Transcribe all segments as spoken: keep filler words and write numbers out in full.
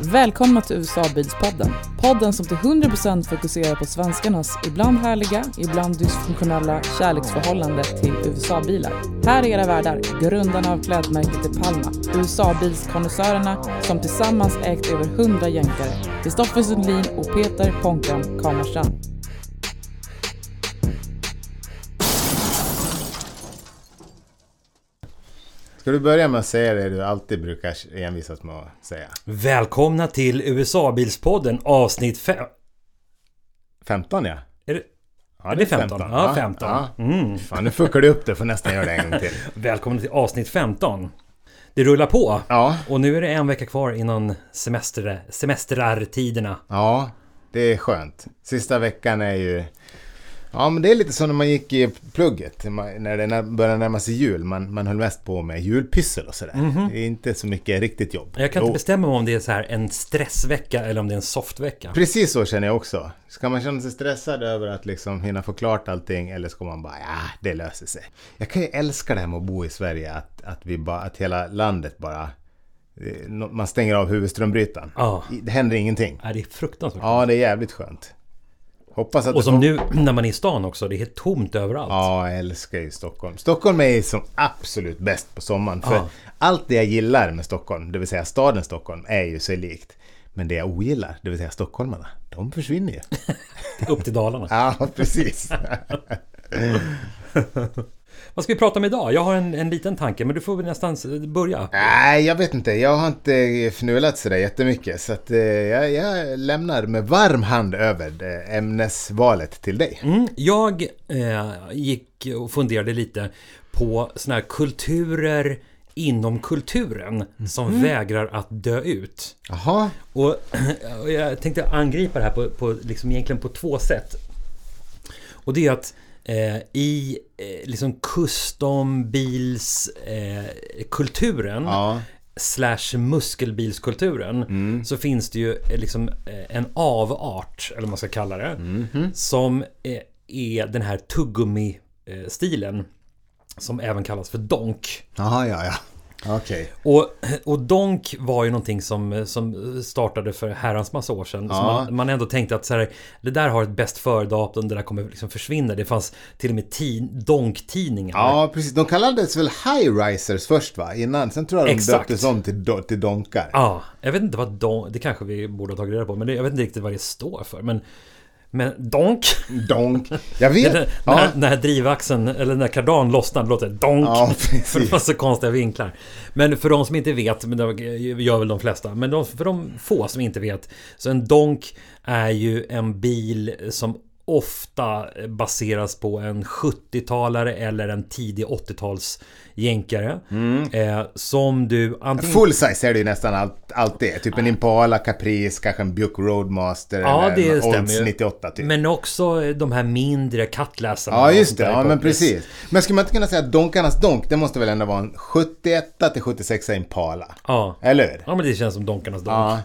Välkomna till U S A-bilspodden. Podden som till hundra procent fokuserar på svenskarnas ibland härliga, ibland dysfunktionella kärleksförhållande till U S A-bilar. Här är era värdar, grundarna av klädmärket i Palma, U S A-bilskonnässörerna som tillsammans ägt över hundra jänkare. Kristoffer Sundlin och Peter Ponkan Kamarstrand. Ska du börja med att säga det du alltid brukar envisas med att säga? Välkomna till U S A-bilspodden avsnitt fem... femton, ja. Är det, ja, är det femton? femton? Ja, femton. Ja. Mm. Fan, nu fuckar du upp det för nästan göra det en gång till. Välkomna till avsnitt femton. Det rullar på. Ja. Och nu är det en vecka kvar innan semester, semestrartiderna. Ja, det är skönt. Sista veckan är ju... Ja, men det är lite så när man gick i plugget, när det började närma sig jul. Man, man höll mest på med julpyssel och sådär. Mm-hmm. Det är inte så mycket riktigt jobb. Jag kan inte jo. bestämma om det är så här en stressvecka eller om det är en softvecka. Precis så känner jag också. Ska man känna sig stressad över att liksom hinna få klart allting, eller ska man bara, ja, det löser sig. Jag kan ju älska det här med att bo i Sverige, att, att, vi bara, att hela landet bara... Man stänger av huvudströmbrytaren. Ja. Det händer ingenting. Ja, det är fruktansvärt. Ja, det är jävligt skönt. Hoppas att och som får... nu när man är i stan också, det är helt tomt överallt. Ja, jag älskar ju Stockholm. Stockholm är som absolut bäst på sommaren. För ja. allt det jag gillar med Stockholm, det vill säga staden Stockholm, är ju så likt. Men det jag ogillar, det vill säga stockholmarna, de försvinner ju. Upp till Dalarna. Ja, precis. Vad ska vi prata om idag? Jag har en, en liten tanke, men du får väl nästan börja. Nej, jag vet inte. Jag har inte fnulat sådär jättemycket. Så att, eh, jag, jag lämnar med varm hand över ämnesvalet till dig. Mm, jag eh, gick och funderade lite på såna här kulturer inom kulturen som mm. vägrar att dö ut. Jaha. Och, och jag tänkte angripa det här på, på, liksom egentligen på två sätt. Och det är att Eh, i eh, liksom custom-bils-kulturen eh, ja. slash muskelbilskulturen mm. så finns det ju eh, liksom eh, en avart, eller vad man ska kalla det, mm-hmm. som eh, är den här tuggummi-stilen som även kallas för donk. Aha, ja, ja. Okay. Och, och donk var ju någonting som, som startade för herrans massa år sedan. Ja. Så man, man ändå tänkte att så här, det där har ett bäst före-datum, det där kommer liksom försvinna. Det fanns till och med ti- donk-tidningar. Ja, precis. De kallades väl high-risers först, va? Innan. Sen tror jag de Exakt. döptes om till, do- till donkar. Ja, jag vet inte vad donk... Det kanske vi borde ha tagit reda på, men det, jag vet inte riktigt vad det står för. Men... Men donk. Donk. Jag vet. När, ja. när, när drivaxeln eller när kardan lossnar låter det donk. Ja, för det var så konstiga vinklar. Men för de som inte vet, men det gör väl de flesta, men de, för de få som inte vet, så en donk är ju en bil som ofta baseras på en sjuttiotalare eller en tidig åttio-tals jänkare mm. eh, som du antingen... Full size är det ju nästan allt, allt det. Typ en Impala, Caprice, kanske en Buick Roadmaster ja, eller det en stämmer. Olds nittioåtta typ. Men också de här mindre kattläsarna. Ja, just det. Ja, men precis. Men skulle man inte kunna säga att donkarnas donk, det måste väl ändå vara en sjuttioett till sjuttiosex Impala? Ja. Eller hur? Ja, men det känns som donkarnas donk. Ja.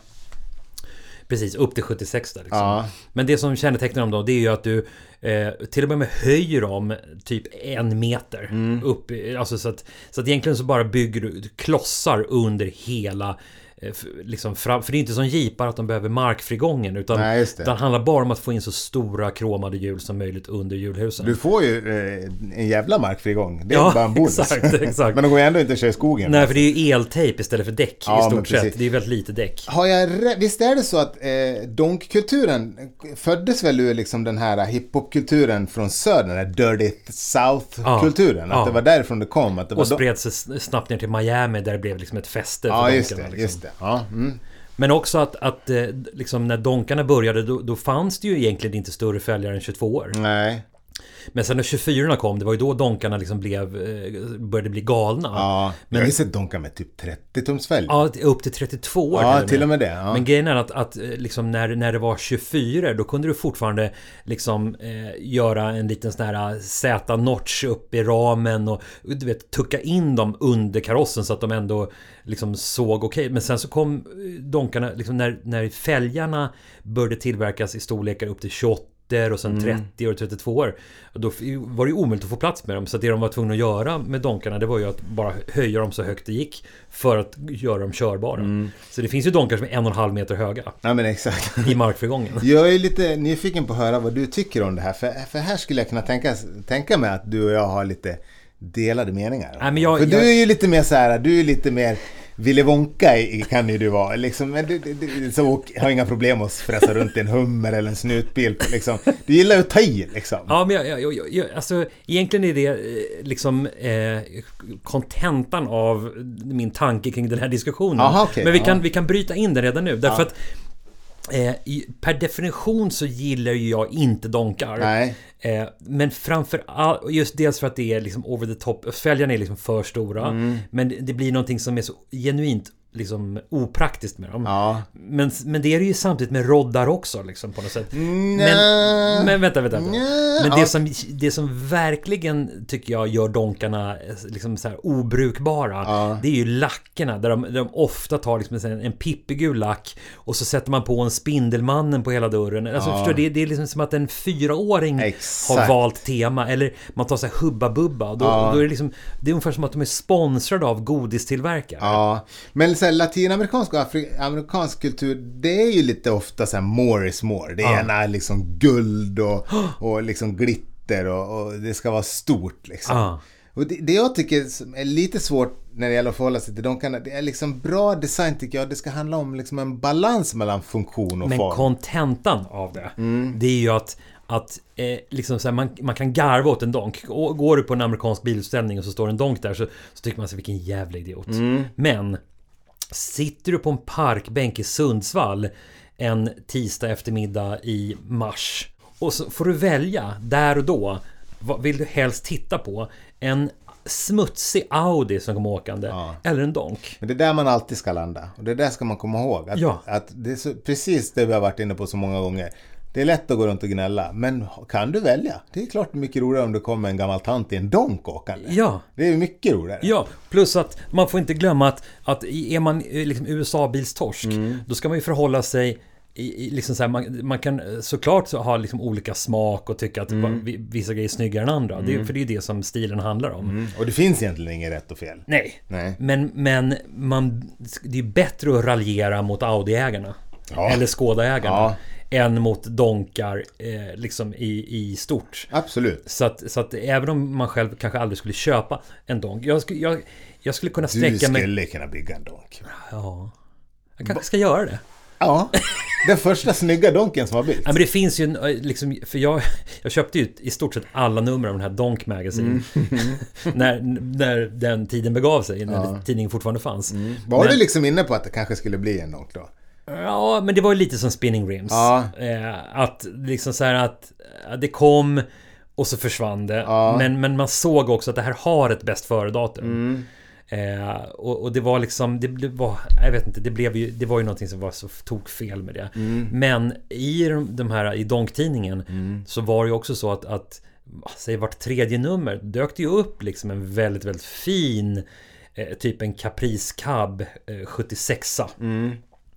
Precis, upp till sjuttiosex där liksom. Ja. Men det som kännetecknar dem då, det är ju att du eh, till och med höjer dem typ en meter mm. upp. Alltså så att, så att egentligen så bara bygger du klossar under hela eh, liksom fram, för det är inte som jeepar att de behöver markfrigången, utan Nej, just det. det handlar bara om att få in så stora kromade hjul som möjligt under hjulhusen. Du får ju eh, en jävla markfrigång. Det är ja, bara en bonus. Exakt, exakt. Men de går ju ändå inte att köra i skogen. Nej, för det är ju eltejp istället för däck ja, i stort sett. Det är väldigt lite däck. Har jag re- Visst är det så att eh, donkkulturen föddes väl ur liksom den här hiphopkulturen från södern, den här Dirty South-kulturen. Ja, att ja. det var därifrån det kom. Att det och var spred sig snabbt ner till Miami där det blev liksom ett fäste för ja, donkarna. just det, liksom. just det. Ja, mm. Men också att, att liksom när donkarna började då, då fanns det ju egentligen inte större fälgar än tjugotvå år. Nej. Men sen när tjugofyra kom, det var ju då donkarna liksom blev, började bli galna. Ja, men jag har ju sett donkar med typ trettio tums fälg. Ja, upp till trettiotvå år. Ja, till, till och med det. Ja. Men grejen är att, att liksom när, när det var tjugofyra, då kunde du fortfarande liksom eh, göra en liten sån här Z-notch upp i ramen och du vet, tucka in dem under karossen så att de ändå liksom såg okej. Okay. Men sen så kom donkarna, liksom när, när fälgarna började tillverkas i storlekar upp till tjugoåtta hytter och sen mm. trettio och trettiotvå år. Och då var det ju omöjligt att få plats med dem. Så det de var tvungna att göra med donkarna, det var ju att bara höja dem så högt det gick för att göra dem körbara. Mm. Så det finns ju donkar som är en och en halv meter höga. Ja, men exakt. I markförgången. Jag är lite nyfiken på att höra vad du tycker om det här. För, för här skulle jag kunna tänka, tänka mig att du och jag har lite delade meningar. Nej, men jag, för jag... du är ju lite mer så här, du är lite mer Ville Wonka i, kan ju du vara liksom, men du, du, du så har inga problem att fräsa runt i en hummer eller en snutbil liksom. Du gillar att ta i liksom. Ja, men jag, jag, jag, jag, alltså egentligen är det liksom eh, kontentan av min tanke kring den här diskussionen. Aha, okay, men vi ja. kan, vi kan bryta in det redan nu därför ja. att Eh, per definition så gillar ju jag inte donkar. Nej. Eh, men framför allt just dels för att det är liksom over the top. Fälgarna är liksom för stora. Mm. Men det blir någonting som är så genuint liksom opraktiskt med dem. Ja. Men, men det är det ju samtidigt med roddar också liksom, på något sätt. Mm. Men, men vänta, vänta. vänta. Mm. Men det, ja. som, det som verkligen tycker jag gör donkarna liksom så här obrukbara, ja. det är ju lackerna där de, där de ofta tar liksom en, en pippigul lack och så sätter man på en Spindelmannen på hela dörren. Alltså, ja. förstår, det, det är liksom som att en fyraåring Exakt. har valt tema. Eller man tar så här Hubba Bubba. Då, ja. då är det liksom, det är ungefär som att de är sponsrade av godistillverkare. Ja, men så här, latinamerikansk och afri- amerikansk kultur, det är ju lite ofta så här more is more. Det ja. ena är liksom guld och, och liksom glitter och, och det ska vara stort liksom. Ja. Och det, det jag tycker är lite svårt när det gäller att förhålla sig till de kan, det är liksom bra design tycker jag. Det ska handla om liksom en balans mellan funktion och men form. Men kontentan av det, mm. det är ju att att eh, liksom så här, man, man kan garva åt en donk. Och går du på en amerikansk bilutställning och så står en donk där, så, så tycker man sig vilken jävla idiot. Mm. Men sitter du på en parkbänk i Sundsvall en tisdag eftermiddag i mars och så får du välja där och då, vad vill du helst titta på? En smutsig Audi som kommer åkande, ja. Eller en donk. Men det är där man alltid ska landa. Och det där ska man komma ihåg. Att, ja. att det är så, precis det vi har varit inne på så många gånger. Det är lätt att gå runt och gnälla, men kan du välja? Det är klart mycket roligare om det kommer en gammal tant i en donk åkande. Ja. Det är mycket roligare. Ja, plus att man får inte glömma att, att är man liksom U S A-bilstorsk, mm. då ska man ju förhålla sig i, i liksom så här, man, man kan såklart ha liksom olika smak och tycka att mm. vissa grejer är snyggare än andra. Mm. Det, för det är ju det som stilen handlar om. Mm. Och det finns egentligen inget rätt och fel. Nej, Nej. men, men man, det är bättre att raljera mot Audi-ägarna. Ja. Eller Skoda-ägarna. Ja. Än mot donkar eh, liksom i, i stort. Absolut. Så att, så att även om man själv kanske aldrig skulle köpa en donk. Jag, skulle, jag, jag skulle kunna sträcka mig... Du skulle mig... kunna bygga en donk. Ja. Jag kanske ska göra det. Ja. Den första snygga donken som har byggts. Ja, men det finns ju liksom, för jag, jag köpte ju i stort sett alla nummer av den här Donk Magazine. Mm. när, när den tiden begav sig. När ja. tidningen fortfarande fanns. Mm. Var men, du liksom inne på att det kanske skulle bli en donk då? Ja, men det var ju lite som Spinning Rims. Ja. Eh, att liksom så här att det kom och så försvann det. Ja. Men, men man såg också att det här har ett bäst före-datum. Mm. Eh, och, och det var liksom det, det var, jag vet inte, det blev ju, det var ju någonting som var så tog fel med det. Mm. Men i de, de här i Donk-tidningen mm. så var det ju också så att, att säg vart tredje nummer dök det ju upp liksom en väldigt, väldigt fin eh, typ en Caprice Cab eh, sjuttiosex. Mm.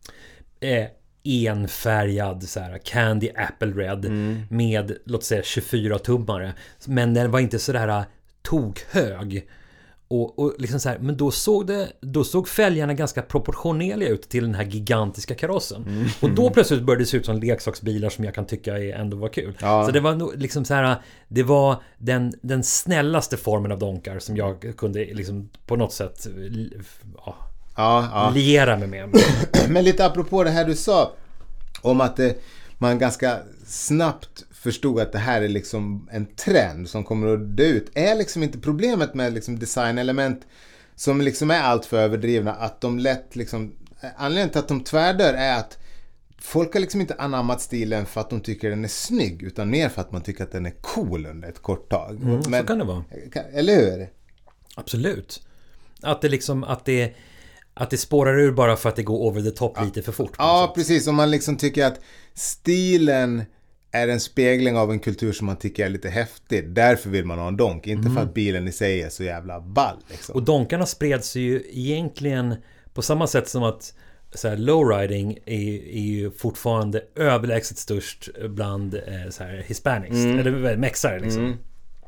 Eh, enfärgad så här Candy Apple Red mm. med låt säga tjugofyra tummare, men den var inte så där tokhög. Och, och liksom så här, men då såg det då såg fälgarna ganska proportionerliga ut till den här gigantiska karossen. Mm. Och då plötsligt började det se ut som leksaksbilar som jag kan tycka är ändå var kul. Ja. Så det var nog liksom så här, det var den den snällaste formen av donkar som jag kunde liksom på något sätt ja, ja, ja. liera mig med. Men lite apropå det här du sa om att det, man ganska snabbt förstod att det här är liksom en trend som kommer att dö ut. Är liksom inte problemet med liksom designelement som liksom är allt för överdrivna att de lätt liksom, anledningen till att de tvärdör är att folk har liksom inte anammat stilen för att de tycker den är snygg utan mer för att man tycker att den är cool under ett kort tag. Mm, Men, så kan det vara. Eller hur? Absolut. Att det liksom att det Att det spårar ur bara för att det går over the top ja. lite för fort. Ja, precis. Om man liksom tycker att stilen är en spegling av en kultur som man tycker är lite häftig. Därför vill man ha en donk. Inte mm. för att bilen i sig är så jävla ball. Liksom. Och donkarna spreds ju egentligen på samma sätt som att så här, lowriding är, är ju fortfarande överlägset störst bland eh, så här, hispanics, mm. eller mexare liksom. Mm.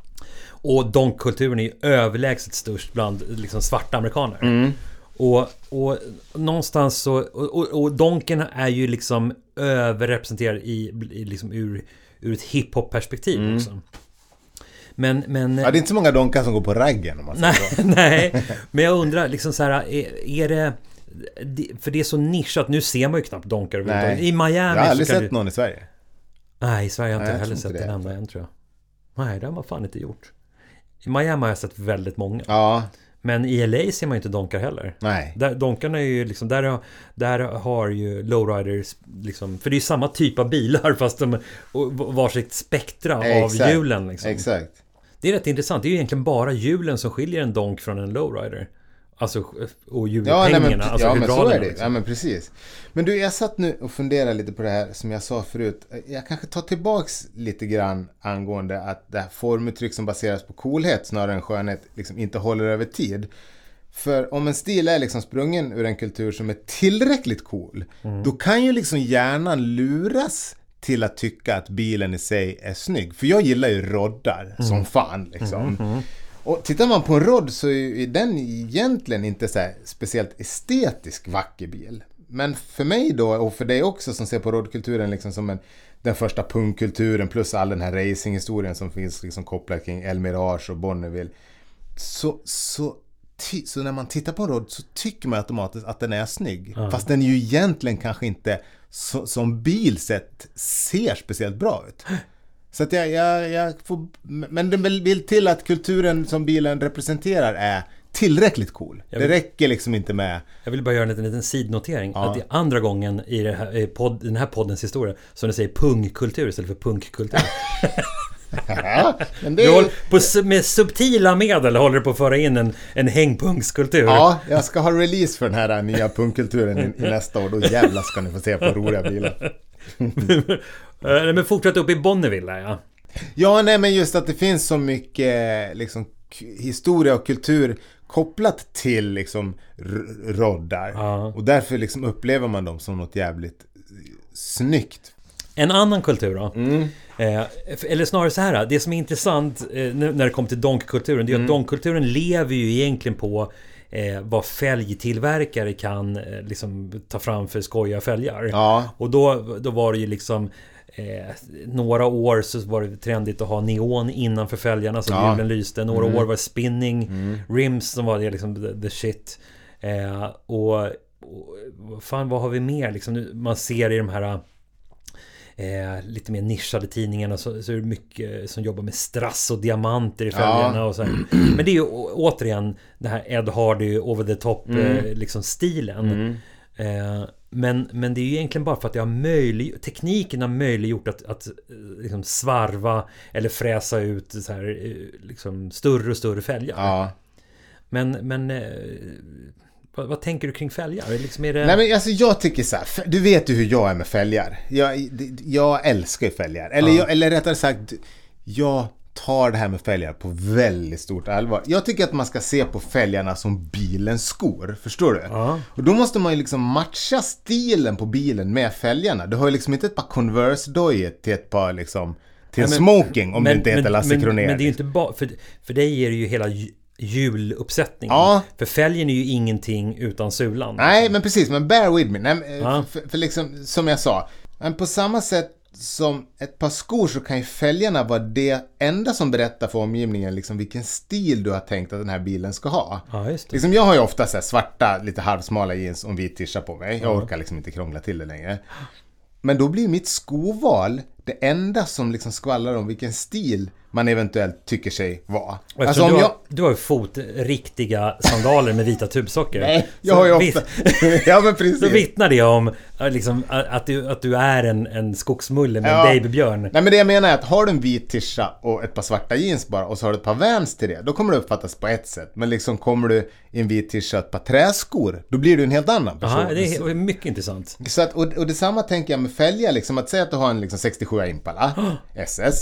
Och donkkulturen är ju överlägset störst bland liksom, svarta amerikaner. Mm. Och, och någonstans så och, och, och donken är ju liksom överrepresenterad i, i liksom ur, ur ett hiphop-perspektiv mm. också. Men, men, ja, det är inte så många donkar som går på raggen om man säger nej, så. Nej, men jag undrar liksom så här, är, är det för det är så nischat, nu ser man ju knappt donkar nej. I Miami. Jag har aldrig sett du... någon i Sverige. Nej, i Sverige har jag inte nej, jag heller sett inte en enda än, tror jag. Nej, det har man fan inte gjort. I Miami har jag sett väldigt många. Ja. Men i L A ser man ju inte donkar heller. Nej. Där, donkarna är ju liksom, där har, där har ju lowriders liksom, för det är ju samma typ av bilar fast de varsitt spektra exakt. Av hjulen liksom. Exakt. Det är rätt intressant. Det är ju egentligen bara hjulen som skiljer en donk från en lowrider. Alltså, och hjulpengarna. Ja, men, alltså ja, men så är det. Liksom. Ja, men precis. Men du, jag satt nu och funderade lite på det här som jag sa förut. Jag kanske tar tillbaks lite grann angående att det här formuttryck som baseras på coolhet snarare än skönhet liksom inte håller över tid. För om en stil är liksom sprungen ur en kultur som är tillräckligt cool, mm. då kan ju liksom hjärnan luras till att tycka att bilen i sig är snygg. För jag gillar ju roddar mm. som fan liksom. Mm, mm, mm. Och tittar man på en rodd så är den egentligen inte så här speciellt estetisk vacker bil. Men för mig då, och för dig också som ser på roddkulturen liksom som en, den första punkkulturen plus all den här racinghistorien som finns liksom kopplad kring El Mirage och Bonneville. Så, så, ty, så när man tittar på en rodd så tycker man automatiskt att den är snygg. Mm. Fast den ju egentligen kanske inte så, som bilsätt ser speciellt bra ut. Så att jag, jag, jag får, men det vill till att kulturen som bilen representerar är tillräckligt cool. Vill, det räcker liksom inte med... Jag vill bara göra en liten, liten sidnotering. Ja. Att det är andra gången i, det här, i podd, den här poddens historia som du säger pungkultur istället för punkkultur. Ja, men det är... håller, på, med subtila medel håller du på att föra in en, en hängpunkskultur. Ja, jag ska ha release för den här nya punkkulturen i, i nästa år. Då jävla ska ni få se på roliga bilar. Men fortsätt upp i Bonneville, ja. Ja, nej, men just att det finns så mycket liksom, k- historia och kultur kopplat till liksom, r- roddar. Ja. Och därför liksom, upplever man dem som något jävligt snyggt. En annan kultur då? Mm. Eh, eller snarare så här, det som är intressant eh, när det kommer till donkkulturen, det är mm. att donkkulturen lever ju egentligen på Eh, vad fälgtillverkare kan eh, liksom ta fram för skojiga fälgar. Ja. Och då, då var det ju liksom eh, några år så var det trendigt att ha neon innanför fälgarna så hjulen ja. lyste. Några mm. år var det spinning mm. rims som var det liksom the, the shit. Eh, och, och fan, vad har vi mer? Liksom, man ser i de här Eh, lite mer nischade tidningarna så, så är det mycket som jobbar med strass och diamanter i fälgarna ja. och så här. Men det är ju återigen det här Ed Hardy over the top mm. eh, liksom stilen mm. eh, men, men det är ju egentligen bara för att det har möjlig, tekniken har möjliggjort att, att liksom svarva eller fräsa ut så här, liksom större och större fälgar ja. men, men eh, Vad, vad tänker du kring fälgar? Liksom är det... Nej, men alltså jag tycker så här, du vet ju hur jag är med fälgar. Jag, jag älskar ju fälgar. Eller, ja. jag, eller rättare sagt, jag tar det här med fälgar på väldigt stort allvar. Jag tycker att man ska se på fälgarna som bilens skor. Förstår du? Ja. Och då måste man ju liksom matcha stilen på bilen med fälgarna. Du har ju liksom inte ett par Converse-dojor till ett par liksom, till en ja, men, smoking om men, det inte heter Lasse Kronér. Men, men det är ju inte bara, för, för dig är det ju hela hjuluppsättningen. Ja. För fälgen är ju ingenting utan sulan. Nej, men precis, men bear with me. Nej, ja. för, för liksom, som jag sa, men på samma sätt som ett par skor så kan ju fälgarna vara det enda som berättar för omgivningen liksom vilken stil du har tänkt att den här bilen ska ha. Ja, just det. Liksom, jag har ju ofta så här svarta, lite halvsmala jeans och en vit tisha på mig. Jag ja. orkar liksom inte krångla till det längre. Men då blir mitt skoval det enda som liksom skvallrar om vilken stil man eventuellt tycker sig vara. Alltså, om du, har, jag... du har ju fotriktiga sandaler med vita tubsocker. Nej, jag har ju ofta... ja, men precis. Så vittnar det om liksom, att, du, att du är en, en skogsmulle med ja. en babybjörn. Nej, men det jag menar är att har du en vit tisha och ett par svarta jeans bara och så har du ett par Vans till det, då kommer det uppfattas på ett sätt. Men liksom kommer du i en vit tisha och ett par träskor, då blir du en helt annan person. Aha, det är mycket intressant. Så att, och, och detsamma tänker jag med fälgar, liksom, att säga att du har en liksom, sextiosju Impala oh. S S.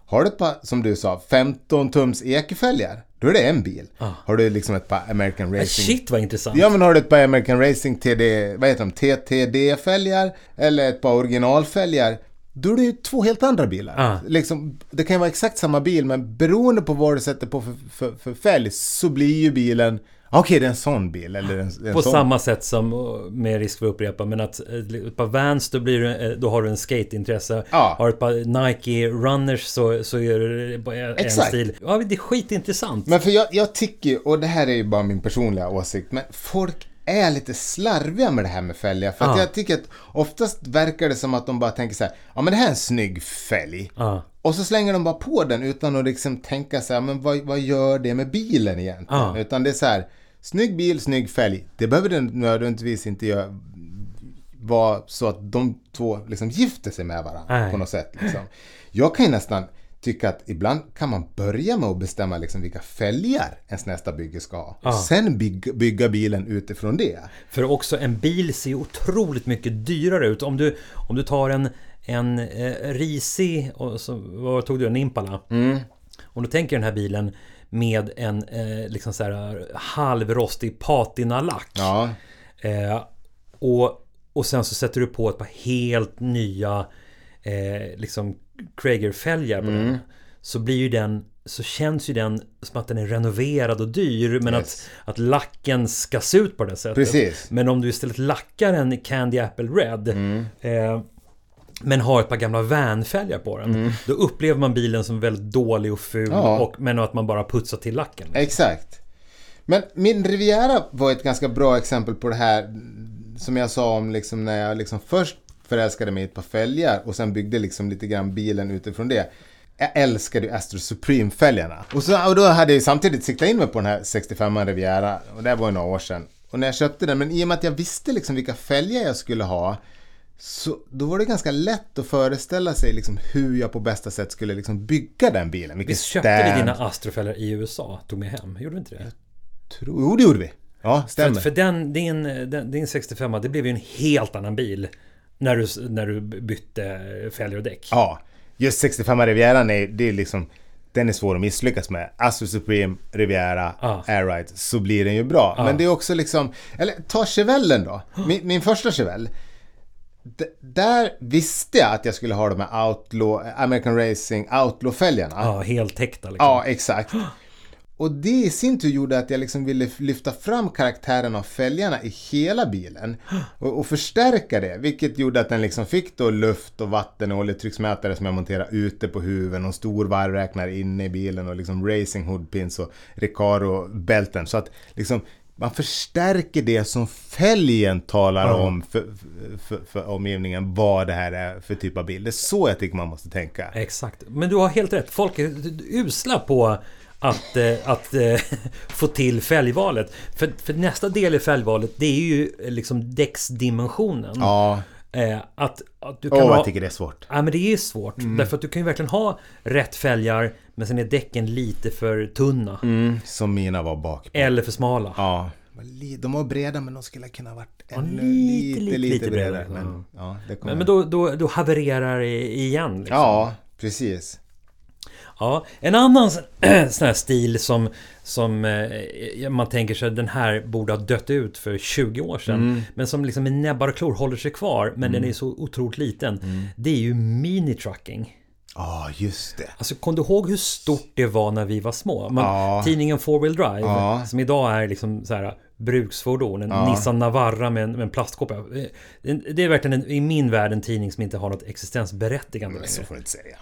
Har du ett par, som du sa, femton tums ekefälgar, då är det en bil. Ah. Har du liksom ett par American Racing... Shit, vad intressant. Ja, men har du ett par American Racing T D, vad heter de, T T D-fälgar eller ett par originalfälgar, då är det ju två helt andra bilar. Ah. Liksom, det kan ju vara exakt samma bil, men beroende på vad du sätter på för, för, för fälg så blir ju bilen... Okej, okay, det är en sån bil. Eller en, en på sån. Samma sätt som, med risk för att upprepa, men att ett par Vans, då, blir det, då har du en skateintresse. Ja. Har ett par Nike Runners så, så är det en Exakt. Stil. Ja, det är skitintressant. Men för jag, jag tycker, och det här är ju bara min personliga åsikt, men folk är lite slarviga med det här med fälgar. För att ja. jag tycker att oftast verkar det som att de bara tänker så här: ja, men det här är en snygg fälg. Ja. Och så slänger de bara på den utan att liksom tänka så här, men vad, vad gör det med bilen egentligen? Ja. Utan det är så här, snygg bil, snygg fälg. Det behöver den nödvändigtvis inte göra, vara så att de två liksom gifter sig med varandra Nej. på något sätt. Liksom. Jag kan ju nästan tycka att ibland kan man börja med att bestämma liksom vilka fälgar ens nästa bygge ska ha. Ja. Och sen bygga, bygga bilen utifrån det. För också en bil ser otroligt mycket dyrare ut. Om du, om du tar en, en eh, risig, och så, vad tog du, en Impala? Mm. Om du tänker den här bilen med en eh, liksom så här halvrostig patinalack. Ja. Eh, och, och sen så sätter du på ett par helt nya eh, liksom Krager-fälgar på mm. den. Så blir ju den, så känns ju den som att den är renoverad och dyr, men yes. att, att lacken ska se ut på det sättet. Precis. Men om du istället lackar en Candy Apple Red mm. eh, men har ett par gamla Van-fälgar på den, mm. då upplever man bilen som väldigt dålig och ful, ja. och, men att man bara putsar till lacken. Exakt. Men min Riviera var ett ganska bra exempel på det här som jag sa om liksom när jag liksom först förälskade mig ett par fälgar och sen byggde liksom lite grann bilen utifrån det. Jag älskade ju Astro Supreme-fälgarna. Och, så, och då hade jag samtidigt siktat in mig på den här sextiofem Riviera, och det var ju några år sedan. Och när jag köpte den, men i och med att jag visste liksom vilka fälgar jag skulle ha, så då var det ganska lätt att föreställa sig liksom hur jag på bästa sätt skulle liksom bygga den bilen. Vi köpte vi dina Astrofälgar i U S A, tog med hem. Gjorde du inte det? Jag tror, jo, det gjorde vi. Ja, stämmer. För, för den, din, den, din sextiofem, det blev ju en helt annan bil när du, när du bytte fälgar och däck. Ja, just sextiofem Riviera, nej, det är liksom, den är svår att misslyckas med. Astro Supreme, Riviera, ah. Airride, så blir den ju bra. Ah. Men det är också liksom, eller ta Chevellen då. Min, min första Chevelle. D- där visste jag att jag skulle ha de här Outlaw, American Racing Outlaw-fälgarna. Ja, helt täckta liksom. Ja, exakt. Och det i sin tur gjorde att jag liksom ville lyfta fram karaktären av fälgarna i hela bilen och, och förstärka det, vilket gjorde att den liksom fick då luft och vatten och oljetrycksmätare som jag monterade ute på huven och stor varvräknare inne i bilen och liksom racing hoodpins och Recaro-bälten, så att liksom man förstärker det som fälgen talar mm. om för, för, för omgivningen, vad det här är för typ av bil. Det är så jag tycker man måste tänka. Exakt, men du har helt rätt. Folk är usla på att, eh, att eh, få till fälgvalet. För, för nästa del i fälgvalet, det är ju liksom däcksdimensionen. Ja. Eh, att, att du kan oh, ha... jag tycker det är svårt. Ja, men det är svårt. Mm. Därför att du kan ju verkligen ha rätt fälgar, men sen är däcken lite för tunna. Mm, som mina var bak på. Eller för smala. Ja. De var breda, men de skulle kunna ha varit ja, lite, lite, lite, lite bredare. bredare. Men, ja, det men, men då, då, då havererar det igen. Liksom. Ja, precis. Ja, en annan sån här stil som, som eh, man tänker sig den här borde ha dött ut för tjugo år sedan, mm. men som liksom med näbbar och klor håller sig kvar, men mm. den är så otroligt liten. Mm. Det är ju mini-trucking. Ja, oh, just det. Alltså, kom du ihåg hur stort det var när vi var små? Man, oh. Tidningen Four Wheel Drive, oh. som idag är liksom så här bruksfordon, en oh. Nissan Navara med en, med en plastkåpa. Det är verkligen en, i min värld en tidning som inte har något existensberättigande. Men så får du inte säga.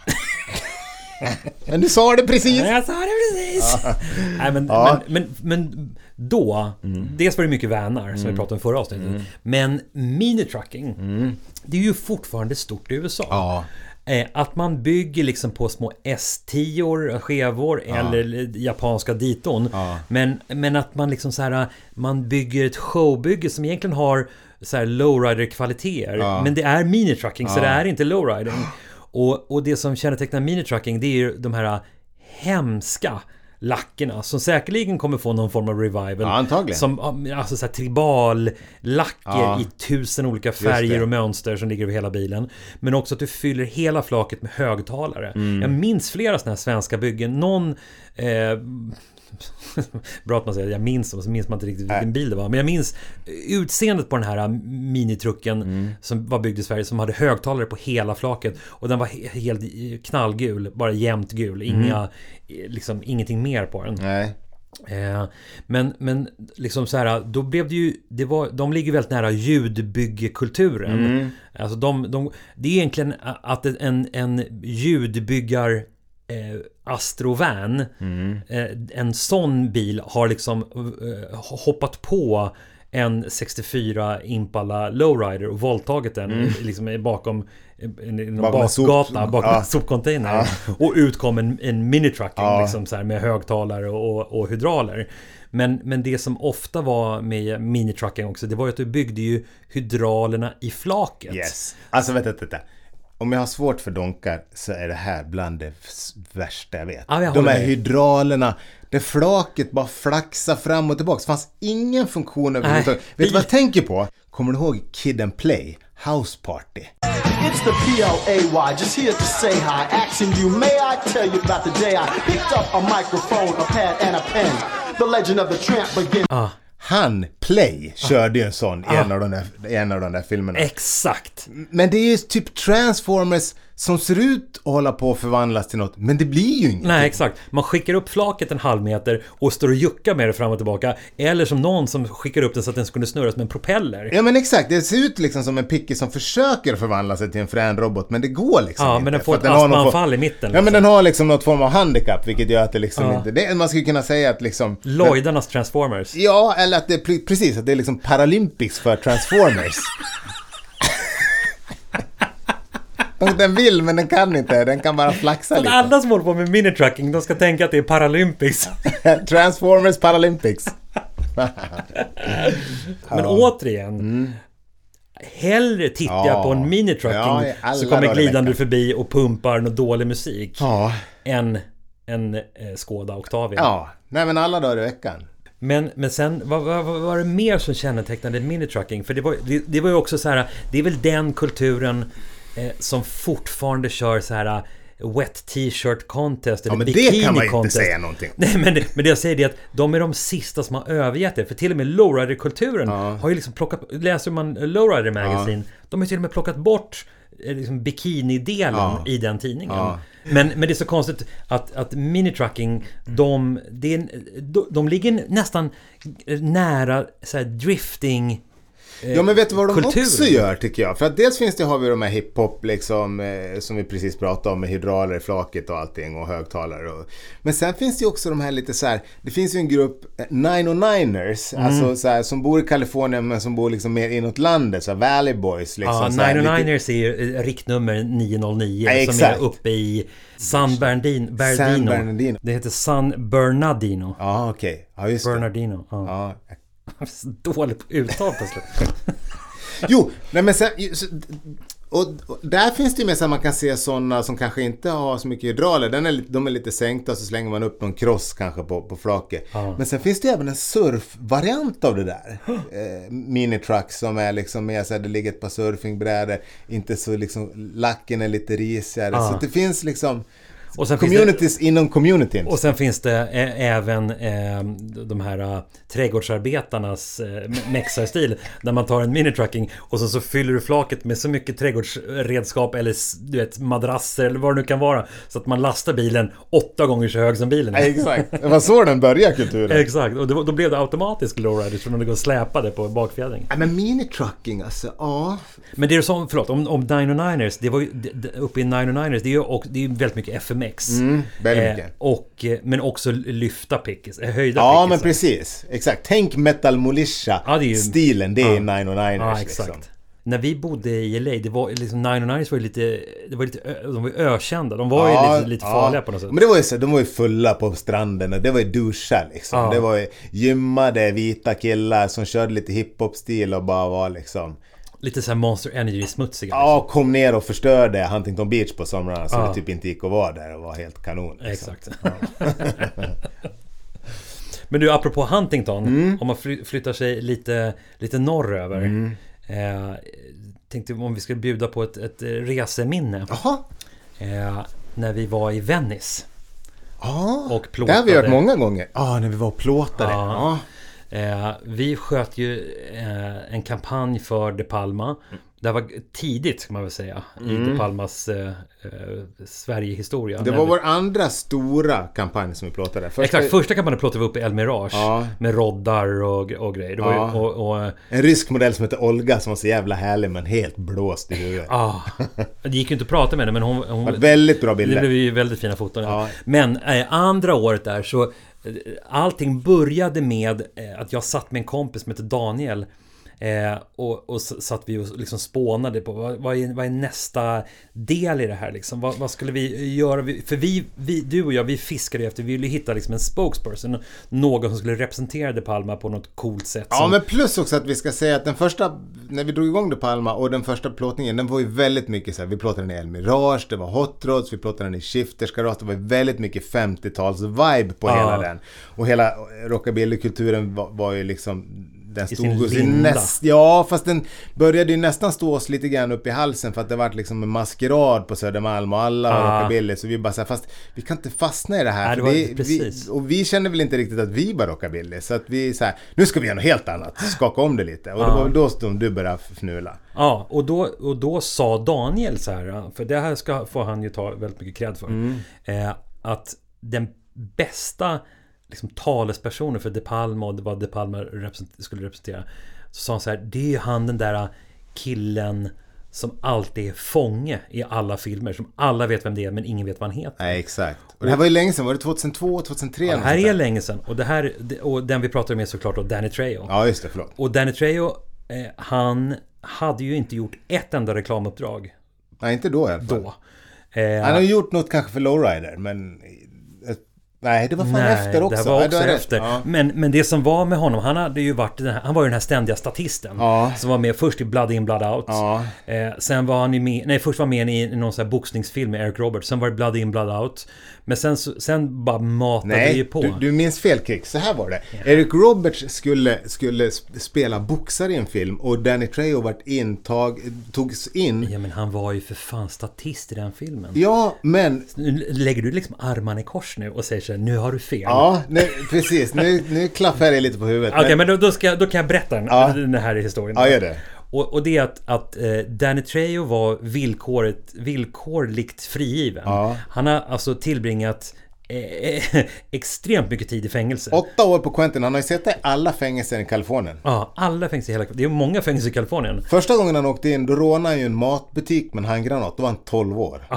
Men du sa det precis. Ja, jag sa det precis. Ja. Nej, men, ja. men, men, men då mm. dels var det mycket vänner som mm. vi pratade om förra avsnittet. Mm. Men minitrucking mm. det är ju fortfarande stort i U S A. Ja. Eh, att man bygger liksom på små S tio skevor ja. eller japanska diton. Ja. Men, men att man liksom så här, man bygger ett showbygge som egentligen har så här lowrider-kvaliteter. Ja. Men det är minitrucking, ja. så det är inte lowriding. Och, och det som kännetecknar minitrucking, det är ju de här hemska lackerna som säkerligen kommer få någon form av revival. Ja, antagligen. Som, alltså så här tribal-lacker ja. i tusen olika färger och mönster som ligger över hela bilen. Men också att du fyller hela flaket med högtalare. Mm. Jag minns flera sådana här svenska byggen. Någon... Eh, bra att man säger jag minns och så minns man inte riktigt vilken bil det var, men jag minns utseendet på den här minitrucken mm. som var byggd i Sverige, som hade högtalare på hela flaket, och den var helt knallgul, bara jämnt gul, inga mm. liksom ingenting mer på den. Nej. Eh, men men liksom så här, då blev det ju det var de ligger väldigt nära ljudbyggekulturen. Mm. Alltså de, de det är egentligen att en en ljudbyggar Eh, Astrovan mm. eh, en sån bil har liksom eh, hoppat på en sextiofyra Impala Lowrider och våldtagit den mm. liksom bakom en, en bakgata sop, bakom ja. en sopcontainer ja. och ut kom en, en minitrucking ja. liksom så här, med högtalare och, och hydrauler. Men, men det som ofta var med minitrucking också, det var ju att du byggde ju hydraulerna i flaket. Yes. Alltså vänta, vänta. Om jag har svårt för donkar så är det här bland det värsta jag vet. Ah, jag De här med. hydraulerna, det flaket bara flaxar fram och tillbaka. Det fanns ingen funktion överhuvudtaget. Vet du vad jag tänker på? Kommer du ihåg Kid and Play? House Party. It's the P L A Y, just here to say hi. Asking you, may I tell you about the day I picked up a microphone, a pad and a pen. The legend of the tramp begins. Ah. Han, Play, körde ju en sån i ah. en, av de där, en av de där filmerna. Exakt. Men det är ju typ Transformers som ser ut att hålla på att förvandlas till något, men det blir ju ingenting. Nej, exakt. Man skickar upp flaket en halv meter och står och juckar med det fram och tillbaka. Eller som någon som skickar upp den så att den skulle snurras med en propeller. Ja, men exakt. Det ser ut liksom som en picke som försöker förvandla sig till en frän robot, men det går liksom ja, inte. men den får ett astmaanfall i mitten. Liksom. Ja, men den har liksom något form av handikapp, vilket gör att det liksom ja. inte... Det, man skulle kunna säga att liksom... Lloydarnas Transformers. Ja, eller att det är precis, att det är liksom Paralympics för Transformers. Den vill, men den kan inte. Den kan bara flaxa lite. Alla som håller på med minitrucking, de ska tänka att det är Paralympics. Transformers Paralympics. Men ja. återigen, mm. hellre tittar ja. jag på en minitrucking ja, så kommer glidande förbi och pumpar någon dålig musik ja. än en eh, Skoda Octavia. Ja, nej men alla dagar i veckan. Men, men sen, vad, vad, vad var det mer som kännetecknade minitrucking? För det var, det, det var ju också så här, det är väl den kulturen eh, som fortfarande kör så här wet t-shirt contest eller ja, men bikini det kan man contest. Inte säga någonting. Nej, men det, men det jag säger är att de är de sista som har övergett det. För till och med lowrider-kulturen ja. har ju liksom plockat, läser man Lowrider Magazine, ja. de har till och med plockat bort liksom bikini-delen ja. i den tidningen. Ja. Men, men det är så konstigt att, att minitrucking, de, de, de, de ligger nästan nära så här drifting. Ja, men vet du vad de kulturen. också gör, tycker jag? För att dels finns det, har vi de här hiphop liksom, eh, som vi precis pratade om, med hydrauler i flaket och allting och högtalare. Och, men sen finns det ju också de här lite så här, det finns ju en grupp nine-oh-niners, mm. alltså så här, som bor i Kalifornien men som bor liksom mer inåt landet, så här, Valley Boys liksom. Ja, nine-oh-niners lite... är riktnummer nio noll nio ja, som är uppe i San Bernardino. San Bernardino. Det heter San Bernardino. Ja, okej. Okay. Ja, just Bernardino. Ja. ja. Dåligt på uttal på slut. Jo, nej men sen, och, och där finns det ju med så att man kan se sådana som kanske inte har så mycket hydrauler. Den är, de är lite sänkta, så slänger man upp någon cross kanske på, på flaket. Ja. Men sen finns det även en surfvariant av det där. eh, minitruck som är liksom med så här, det ligger ett par surfingbrädor, inte så liksom, lacken är lite risigare. Ja. Så det finns liksom och sen communities det, inom communityn. Och sen finns det ä, även ä, de här ä, trädgårdsarbetarnas ä, mexarstil där man tar en minitrucking och så, så fyller du flaket med så mycket trädgårdsredskap eller du vet, madrasser eller vad det nu kan vara, så att man lastar bilen åtta gånger så hög som bilen är. Ja, exakt. Det var så den började, kulturen. Exakt, och då, då blev det automatiskt lowrider så de går släpade på bakfjädring. Ja, men minitrucking alltså, ja. Men det är som, förlåt, om, om nine-oh-niners, det var ju det, uppe i nine-oh-niners, det är ju och, det är väldigt mycket F M X. Mm, väldigt mycket. Eh, och, men också lyfta pickis, höjda ja, pickis. Men precis, exakt. Tänk Metal Militia ja, det är ju, stilen, det är ja. nine-oh-niners. Ja, exakt. Liksom. När vi bodde i L A, det var liksom nine-oh-niners var ju lite, det var lite de var ju ökända. De var ja, ju lite, lite farliga ja. på något sätt. Men det var ju så, de var ju fulla på stranden och det var ju duscha liksom. Ja. Det var ju gymmade vita killar som körde lite hiphop-stil och bara var liksom Lite så här Monster Energy-smutsiga. Ja, kom ner och förstörde Huntington Beach på somrarna så ja. det typ inte gick att vara där och var helt kanon. Liksom. Exakt. Ja. Men du, apropå Huntington, mm. om man flyttar sig lite, lite norröver. Mm. Eh, tänkte om vi skulle bjuda på ett, ett reseminne. Jaha. Eh, när vi var i Venice. Ja, och plåtade. Det har vi gjort många gånger. Ja, ah, när vi var och plåtade. Ja. Ah. Eh, vi sköt ju eh, en kampanj för De Palma. Mm. Det var tidigt kan man väl säga mm. i De Palmas eh, eh, Sverige-historia. Det var vår andra stora kampanj som vi plåtade. Första... Exakt, första kampanjen plåtade vi upp i El Mirage ja. med roddar och, och grejer. Det var ja. ju, och, och... En rysk modell som heter Olga som var så jävla härlig men helt blåst i huvudet. Ja, det gick ju inte att prata med henne men hon... hon... var väldigt bra bilder. Det blev ju väldigt fina foton. Ja. Men eh, andra året där så allting började med eh, att jag satt med en kompis som heter Daniel eh, och, och satt vi och liksom spånade på vad, vad, är, vad är nästa del i det här liksom? Vad, vad skulle vi göra? För vi, vi, du och jag, vi fiskade efter, vi ville hitta liksom en spokesperson, någon som skulle representera De Palma på något coolt sätt. Ja, som... men plus också att vi ska säga att den första, när vi drog igång De Palma och den första plåtningen, den var ju väldigt mycket så här, vi plåtade den i El Mirage, det var Hot Rods, vi plåtade den i Shifter's Garage, det var väldigt mycket femtiotals-vibe på ja. hela den. Och hela rockabilly-kulturen var, var ju liksom den stod oss i näst, ja, fast den började ju nästan stå oss lite grann upp i halsen för att det var liksom en maskerad på Södermalm och alla var ah. rockabilly, så vi bara så här, fast vi kan inte fastna i det här. Nej, det var vi, precis. Vi, och vi kände väl inte riktigt att vi var rockabilly, så att vi så här, nu ska vi göra något helt annat, skaka om det lite. Och ah. det var då som du började fnula. Ja, och då, och då sa Daniel så här, för det här ska, får han ju ta väldigt mycket cred för, mm. eh, att den bästa liksom talespersoner för De Palma och vad De Palma represent- skulle representera, så sa han så här, det är ju han den där killen som alltid är fånge i alla filmer, som alla vet vem det är men ingen vet vad han heter. Nej, exakt. Och det här var ju länge sedan, var det tjugohundratvå, tjugohundratre? Ja, det här är länge sedan. Och det här, och den vi pratar om är såklart då Danny Trejo. Ja, just det, förlåt. Och Danny Trejo, eh, han hade ju inte gjort ett enda reklamuppdrag. Nej, inte då i alla fall. Då. Eh, han har gjort något kanske för Lowrider, men... Nej, det var fan Nej, efter också. Det var också Nej, efter. Ja. Men, men det som var med honom, han hade ju varit den här, han var ju den här ständiga statisten ja. som var med först i Blood In, Blood Out. Ja. Eh, sen var han ju med, nej först var med i, i någon sån här boxningsfilm med Eric Roberts. Sen var det Blood In, Blood Out. Men sen, sen bara matade nej, det ju på. Du, du minns fel, Kick. Så här var det. Ja. Eric Roberts skulle, skulle spela boxare i en film och Danny Trejo vart intag, togs in. Ja, men han var ju för fan statist i den filmen. Ja, men... Nu lägger du liksom armarna i kors nu och säger så här, nu har du fel. Ja, nu, precis. Nu, nu klaffar jag lite på huvudet. Okej, okay, men, men då, då, ska, då kan jag berätta den, ja. den här historien. Ja, gör det. Och, och det är att, att eh, Danny Trejo var villkoret, villkorligt frigiven. Ja. Han har alltså tillbringat eh, extremt mycket tid i fängelse. Åtta år på Quentin. Han har ju sett i alla fängelser i Kalifornien. Ja, alla fängelser i hela... Det är många fängelser i Kalifornien. Första gången han åkte in, då rånade han ju en matbutik med en handgranat. Då var han tolv år. Ah.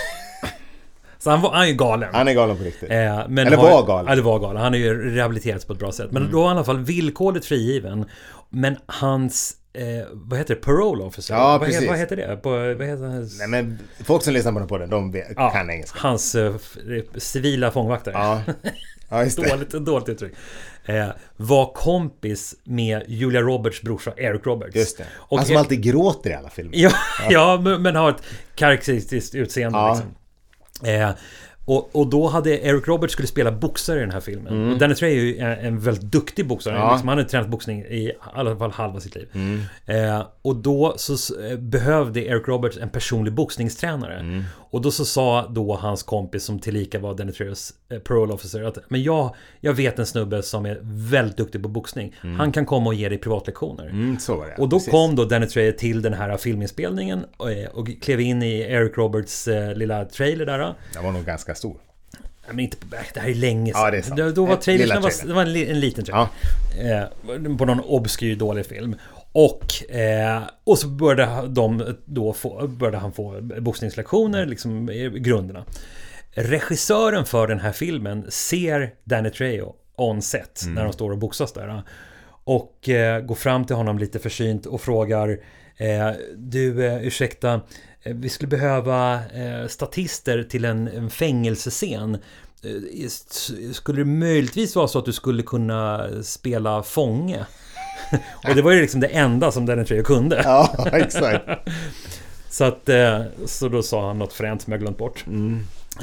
Så han, var, han är ju galen. Han är galen på riktigt. Eh, men Eller har, var galen. Eller var galen. Han är ju rehabiliterats på ett bra sätt. Men mm. då var han i alla fall villkorligt frigiven. Men hans... Eh, vad heter det? Parole officer? Ja, vad, precis. Heter, vad heter det? På, vad heter hans... Nej, men folk som lyssnar på den, de vet, ja, kan engelska. Hans eh, civila fångvaktare. Ja. Ja, just det. dåligt, dåligt uttryck. Eh, var kompis med Julia Roberts brorsa Eric Roberts. Just det. Och han som jag, alltid gråter i alla filmer. Ja, ja. ja men, men har ett karaktäristiskt utseende. Ja. Liksom. Eh, och, och då hade Eric Roberts skulle spela boxare i den här filmen. Mm. Och Danny Trejo är en väldigt duktig boxare. Ja. Liksom, han hade tränat boxning i alla fall halva sitt liv. Mm. Eh, och då så eh, behövde Eric Roberts en personlig boxningstränare. Mm. Och då så sa då hans kompis som tillika var Danny Trejos eh, parole officer att men jag, jag vet en snubbe som är väldigt duktig på boxning. Mm. Han kan komma och ge dig privatlektioner. Mm, så var det. Och då precis. kom då Danny Trejo till den här filminspelningen och, och klev in i Eric Roberts eh, lilla trailer där. Det var nog ganska stor. Men inte på, det här är länge sedan. Ja, det är sant. Då, då var trailern, trailer. det var en, en liten trailer. Ja. Eh, på någon obskyr dålig film. Och, eh, och så började, de då få, började han få boxningslektioner, liksom grunderna. Regissören för den här filmen ser Danny Trejo on set mm. när de står och boxas där. Och eh, går fram till honom lite försynt och frågar eh, du, eh, ursäkta, vi skulle behöva eh, statister till en, en fängelsescen. Eh, skulle det möjligtvis vara så att du skulle kunna spela fånge? Och det var ju liksom det enda som Danny Trejo kunde. Ja, exakt. Så att, så då sa han något fränt som jag glömt bort. Mm.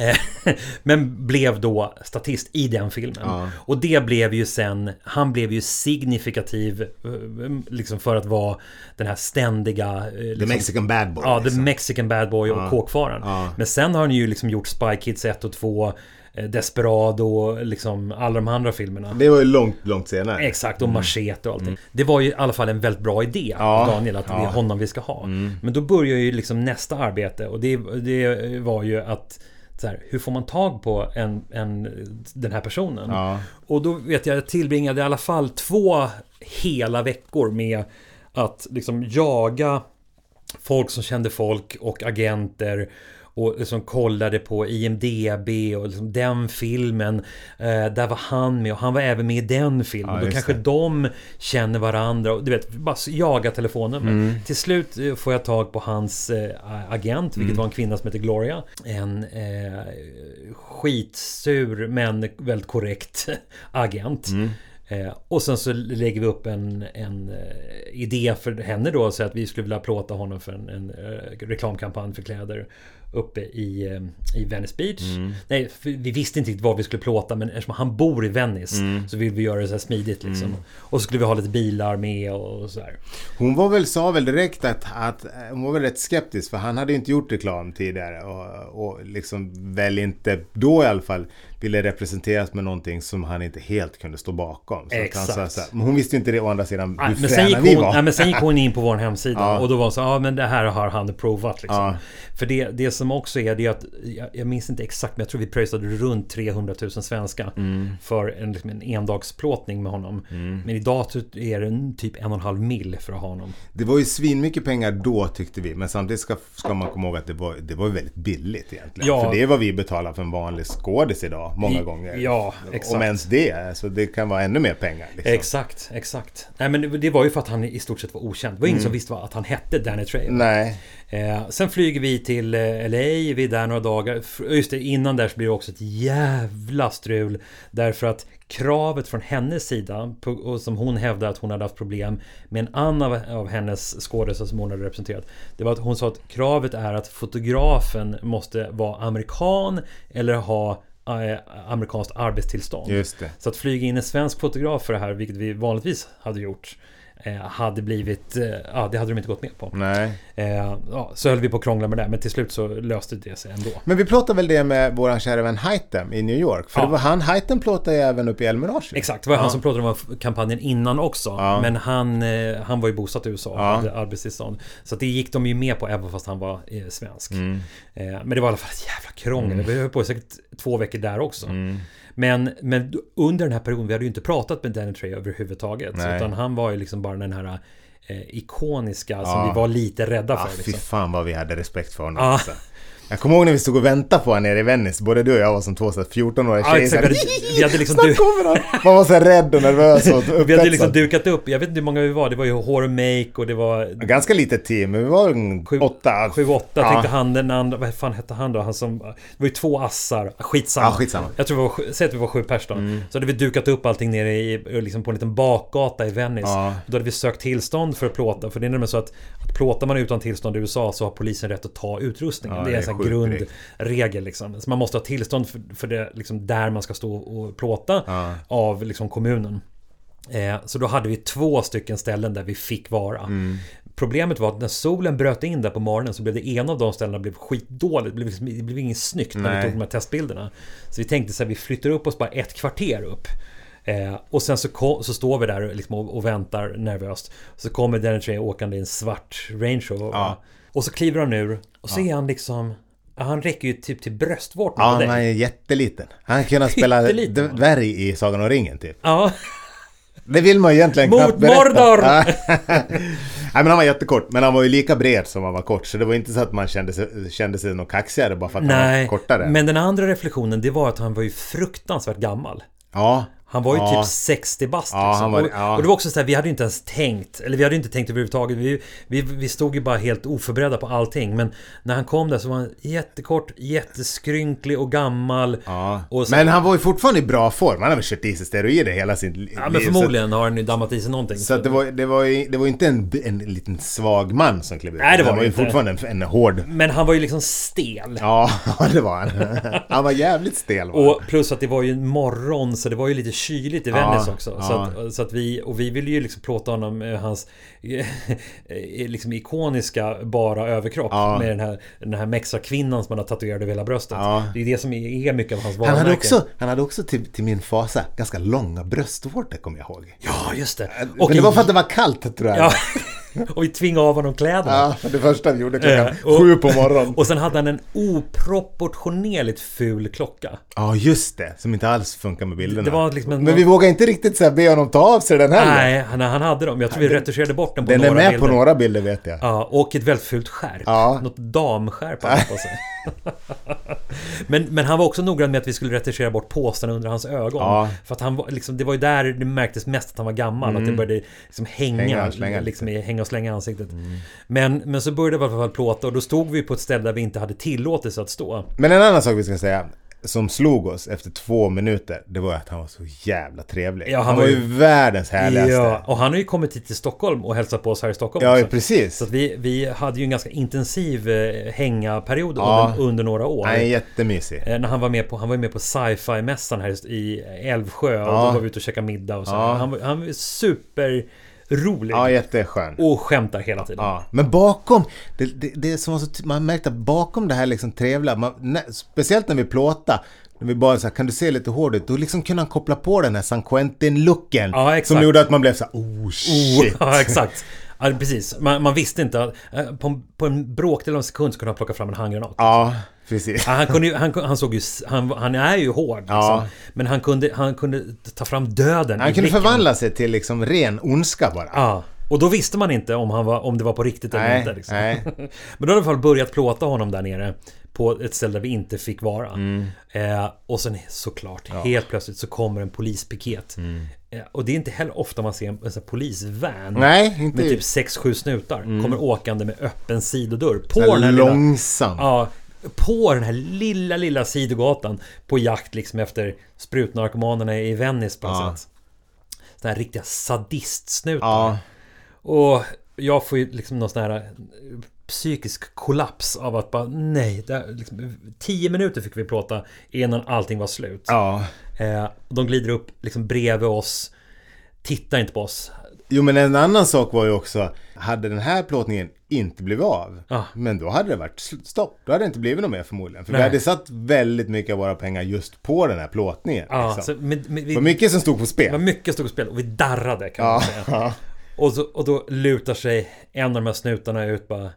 Men blev då statist i den filmen. Ja. Och det blev ju sen, han blev ju signifikativ liksom för att vara den här ständiga liksom, The Mexican Bad Boy. Ja, liksom. The Mexican Bad Boy och ja. kåkfaren. Ja. Men sen har han ju liksom gjort Spy Kids ett och två, Desperado, liksom alla de andra filmerna. Det var ju långt, långt senare. Exakt, och Machete och allting. Mm. Det var ju i alla fall en väldigt bra idé ja, av Daniel, att ja. det är honom vi ska ha. Mm. Men då börjar ju liksom nästa arbete, och det, det var ju att så här, hur får man tag på en, en, den här personen? Ja. Och då vet jag, jag tillbringade i alla fall två hela veckor med att liksom jaga folk som kände folk och agenter, och liksom kollade på I M D B och liksom den filmen, eh, där var han med, och han var även med i den filmen. Ja, då kanske det. de känner varandra, och du vet, bara jaga telefonen. Mm. Till slut får jag tag på hans eh, agent, vilket mm. var en kvinna som heter Gloria. En eh, skitsur men väldigt korrekt agent. Mm. Eh, och sen så lägger vi upp en, en eh, idé för henne då, så att vi skulle vilja plåta honom för en, en eh, reklamkampanj för kläder uppe i, i Venice Beach. Mm. Nej, vi visste inte riktigt vad vi skulle plåta, men eftersom han bor i Venice mm. så vill vi göra det så här smidigt liksom. Mm. Och så skulle vi ha lite bilar med och så här. Hon var väl, sa väl direkt att, att hon var väl rätt skeptisk, för han hade inte gjort reklam tidigare, och, och liksom väl inte då i alla fall ville representeras med någonting som han inte helt kunde stå bakom. Så exakt. Han sa, men hon visste inte det å andra sidan hur nej, men sen gick vi hon, var. nej, men sen gick hon in på vår hemsida ja. och då var hon så, ja men det här har han provat liksom. Ja. För det, det som också är det är att, jag, jag minns inte exakt, men jag tror vi pröjsade runt trehundratusen svenska mm. för en, liksom en endagsplåtning med honom. Mm. Men idag är det typ en och en halv mil för att ha honom. Det var ju svin mycket pengar då, tyckte vi, men samtidigt ska, ska man komma ihåg att det var, det var väldigt billigt egentligen. Ja. För det är vad vi betalar för en vanlig skådis idag, många I, gånger. Ja, exakt. Om ens det, så det kan vara ännu mer pengar. Liksom. Exakt, exakt. Nej, men det var ju för att han i stort sett var okänd. Det var ingen mm. som visste att han hette Danny Trejo. Nej. Eh, sen flyger vi till eh, L A, vi är där några dagar. Just det, innan där så blir det också ett jävla strul. Därför att kravet från hennes sida, på, och som hon hävdade att hon hade haft problem med en annan av, av hennes skådespelare som hon hade representerat, det var att hon sa att kravet är att fotografen måste vara amerikan eller ha amerikanskt arbetstillstånd. Just det. Så att flyga in en svensk fotograf för det här, vilket vi vanligtvis hade gjort, eh, hade blivit, eh, ja, det hade de inte gått med på. Nej. Eh, ja, så höll vi på att krångla med det, men till slut så löste det sig ändå. Men vi plåtade väl det med våran kära vän Heitem i New York, för ja. det var han, Heitem plåtade även upp i El Mirage. Exakt, det var ja. han som plåtade den kampanjen innan också, ja. men han, eh, han var ju bosatt i U S A och ja. hade arbetstillstånd. Så att det gick de ju med på även fast han var eh, svensk. Mm. Eh, men det var i alla fall ett jävla krångel. Mm. Vi höll på säkert två veckor där också. Mm. Men, men under den här perioden, vi hade ju inte pratat med Danny Trejo överhuvudtaget. Så, utan han var ju liksom bara den här eh, ikoniska ja. som vi var lite rädda för. Ja, liksom. Fy fan vad vi hade respekt för honom. Ja. Alltså. Jag kommer ihåg när vi stod och väntade på honom nere i Venice. Både du och jag var som två fjorton-åriga ja, tjejer. Vi, vi hade liksom du... Man var så rädd och nervös och vi hade liksom dukat upp. Jag vet inte hur många vi var. Det var ju Horror Make och det var... Ganska litet team. Men vi var en sju, åtta. Sju, åtta. Ja. Tänkte han den andra... Vad fan hette han då? Han som... Det var ju två assar. Skitsamma. Ja, skitsamma. Jag tror vi var... Säg att vi var sju pers då. Mm. Så hade vi dukat upp allting nere i... Liksom på en liten bakgata i Venice. Ja. Då hade vi sökt tillstånd för att plåta. För det är nämligen så att... Att plåtar man utan tillstånd i U S A så har polisen rätt att ta utrustningen. Ja, det är en sån grund... regel liksom. Så man måste ha tillstånd för, för det liksom där man ska stå och plåta ja. av liksom kommunen. Eh, så då hade vi två stycken ställen där vi fick vara. Mm. Problemet var att när solen bröt in där på morgonen så blev det ena av de ställena blev skitdåligt. Det blev, liksom, det blev inget snyggt när Nej. vi tog de här testbilderna. Så vi tänkte så här, vi flyttar upp oss bara ett kvarter upp. Eh, och sen så, kom, så står vi där liksom och, och väntar nervöst. Så kommer Danny Trejo åkande i en svart Range Rover. Ja. Och så kliver han ur och så ja. är han liksom... Han räcker ju typ till bröstvårten. Ja, han är jätteliten. Han kunde spela dvärg i Sagan om ringen typ. Ja. Det vill man ju egentligen Mot knappt berätta. Mordor! Nej, men han var jättekort. Men han var ju lika bred som han var kort. Så det var inte så att man kände sig, kände sig något kaxigare bara för att Nej, han var kortare. Men den andra reflektionen, det var att han var ju fruktansvärt gammal. Ja. Han var ju ja. typ sextio bast ja, liksom. var, och, ja. och det var också så här, vi hade inte ens tänkt, eller vi hade inte tänkt överhuvudtaget. Vi, vi, vi stod ju bara helt oförberedda på allting. Men när han kom där så var han jättekort, jätteskrynklig och gammal. Ja. Och så, men han var ju fortfarande i bra form. Han har väl kört i sig steroider hela sin liv. Ja, men förmodligen har han ju dammat i sig någonting. Så att det var, det var ju det var ju inte en, en liten svag man som klev ut. Nej, det var han var ju inte. fortfarande en, en hård. Men han var ju liksom stel. Ja, det var han. Han var jävligt stel. Var. Och plus att det var ju en morgon, så det var ju lite kyligt i Vännäs ja, också. Ja. Så, att, så att vi, och vi ville ju liksom plåta honom med hans liksom ikoniska bara överkropp. Ja. Med den här, den här Mexa-kvinnan som han har tatuerat över hela bröstet. Ja. Det är det som är mycket av hans Han varumärke. hade också, han hade också till, till min fasa ganska långa bröstvårtor, kommer jag ihåg. Ja, just det. Och Men det var för att det var kallt, tror jag. Ja. Och vi tvingade av honom kläderna. Ja, det första vi gjorde klockan Eh, och, sju på morgonen. Och sen hade han en oproportionerligt ful klocka. Ja, just det. Som inte alls funkar med bilderna. Det var liksom en, Men vi vågar inte riktigt så här, be honom ta av sig den här. Nej, han, han hade dem. Jag tror vi retuscherade bort den på den några är med bilder. på några bilder, vet jag. Ja, och ett väldigt fult skärp. Ja. Något damskärp han på sig. men, men han var också noggrann med att vi skulle retuschera bort påsarna under hans ögon. Ja. För att han var, liksom, det var ju där det märktes mest att han var gammal. Mm. Att det började liksom hänga, hänga och slänga, liksom, hänga och slänga ansiktet. Mm. Men, men så började det i alla fall plåta. Och då stod vi på ett ställe där vi inte hade tillåtelse att stå. Men en annan sak vi ska säga, som slog oss efter två minuter, det var att han var så jävla trevlig. Ja, han, han var ju världens härligaste. Ja, och han har ju kommit hit till Stockholm och hälsat på oss här i Stockholm. Ja, också. precis. Så att vi, vi hade ju en ganska intensiv eh, hängaperiod ja. under, under några år. Han är jättemysig. Eh, när han var med på, han var med på sci-fi-mässan här i Älvsjö. Ja. Och då var vi ute och käkade middag och så. Ja. Han, han var super... rolig. Ja, jätteskön. Och skämtar hela tiden. Ja. Men bakom, det, det, det som var så, man märkte att bakom det här liksom trevliga, man, när, speciellt när vi plåta, när vi bara så här, kan du se lite hård ut, då liksom kunde han koppla på den här San Quentin-looken. Ja, som gjorde att man blev så här, oh shit. Oh, ja, exakt. Ja, precis. Man, man visste inte att på, på en bråkdel av en sekund så kunde han plocka fram en handgranat. Ja, precis. Ja, han, kunde, han, han såg ju, han, han är ju hård liksom. Ja. Men han kunde, han kunde ta fram döden. Han kunde förvandla sig till liksom ren ondska bara. Ja. Och då visste man inte om, han var, om det var på riktigt eller nej, inte liksom. Nej. Men då har i alla fall börjat plåta honom där nere på ett ställe där vi inte fick vara. Mm. eh, Och sen såklart ja. helt plötsligt så kommer en polispiket. Mm. eh, Och det är inte heller ofta man ser en, en polisvan. Nej, inte med typ sex sju snutar. Mm. Kommer åkande med öppen sidodörr på så den här långsam. Lilla, ja, på den här lilla lilla sidogatan. På jakt liksom efter sprutnarkomanerna i Venice på ja. sätt. Sådana här riktiga sadistsnutar. Ja. Och jag får ju liksom någon sån här psykisk kollaps av att bara nej, det liksom, tio minuter fick vi plåta innan allting var slut. Ja. Eh, de glider upp liksom bredvid oss, tittar inte på oss. Jo, men en annan sak var ju också, hade den här plåtningen inte blivit av, ah. men då hade det varit stopp. Då hade det inte blivit något mer förmodligen. För nej. Vi hade satt väldigt mycket av våra pengar just på den här plåtningen. Ah, liksom. så, men, men, vi, det var mycket som stod på spel. Det var mycket som stod på spel och vi darrade kan ja. man säga. Ja. Och, så, och då lutar sig en av de här snutarna ut bara